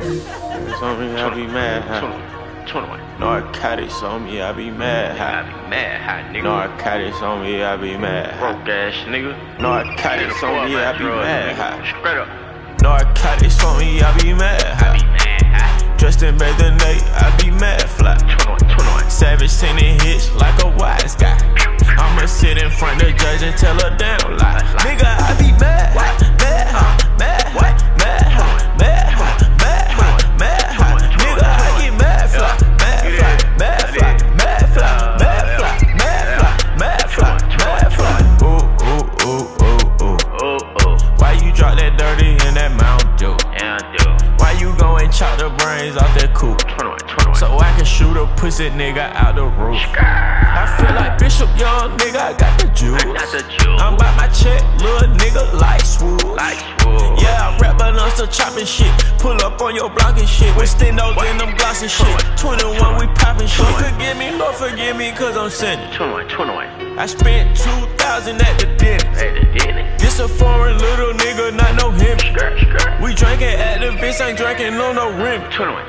It's on me, I be mad high. 21. Narcotics on me, I be mad high. I be mad high, nigga. Narcotics on me, I be mad high. Broke ass nigga. Narcotics on me, I be mad high. Straight up. Narcotics on me, I be mad I high. be mad high. Dressed in better Nate, I be mad fly. 21. Savage sending hits like a wise guy. I'ma sit in front of the judge and tell her down lie. Nigga, I be mad high, mad high, mad high, mad high, mad high, mad high, mad high. Nigga, I get mad fly, mad fly, mad fly, mad fly, mad fly, mad fly, mad fly, mad fly. Ooh, ooh, ooh, ooh, ooh. Ooh, ooh. Why you drop that dirty in that Mountain Dew? Yeah, I do. Why you go and chop the brains off that coupe? 21. So I can shoot a pussy nigga out the roof. I feel like Bishop Young, nigga, I got the juice. Got the juice. I'm about my check, little nigga, like swoop. Like swoop. Yeah, I rap, but I'm still chopping shit. Pull up on your block and shit. With stendos in them gloss and shit. 21, we popping shit. Lord forgive me, cause I'm sinning. 21. I spent 2,000 at the dentist. Hey, the dentist. This a foreign little nigga, not no him. Skirt. We drinking at the bitch, ain't drinking on no rim.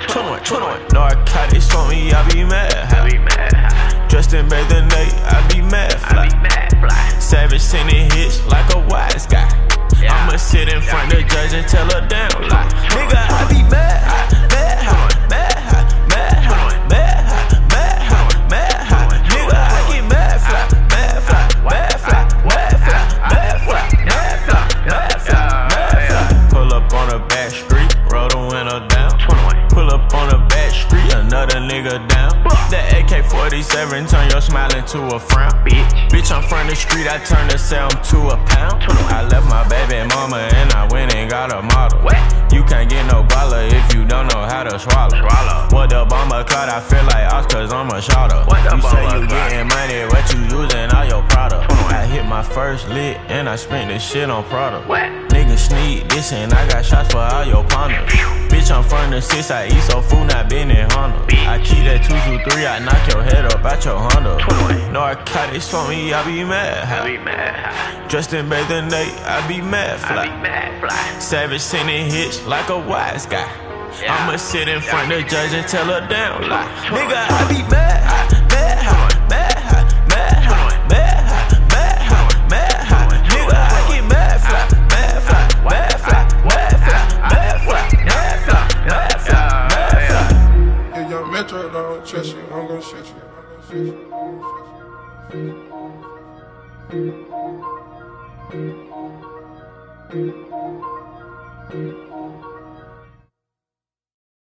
21. Narcotics on me, I be mad high. I be mad high. Dressed in better Nate, I be mad fly. I be mad fly. Savage sending hits like a wise guy. I'ma sit in front of the judge and tell her down lie. Nigga, I be mad high, mad high, mad high, mad high, mad high, mad high, mad high. Nigga, I get mad fly, mad fly, mad fly, mad fly, mad fly, mad fly, mad fly, mad fly. Pull up on a back street, roll the window down. 21. Pull up on a back street, another nigga down. That AK-47 turn your smile into a frown. Bitch, I'm from the street, I turn the sound to a pound. I left my baby mama and I went and got a model. You can't get no baller if you don't know how to swallow. What the bomber clout, I feel like us cause I'm a shotter. You say you getting money, what you using all your product. I hit my first lick and I spent this shit on product. Niggas sneak this and I got shots for all your partners. Bitch, I'm from the 6, I eat so food, not been in Honda. I keep that 223, I knock your head up out your Honda. Narcotics on me, I be mad high. Dressed in better Nate, I be mad fly. Savage sending hits like a wise guy. I'ma sit in front of the judge and tell her down lie. Nigga, I be mad high, mad high, mad high, mad high, mad high, mad high, mad high. Nigga, I get mad fly, mad fly, mad fly, mad fly, mad fly, mad fly, mad fly, mad fly. If young Metro don't trust you, I'm gon' shut you.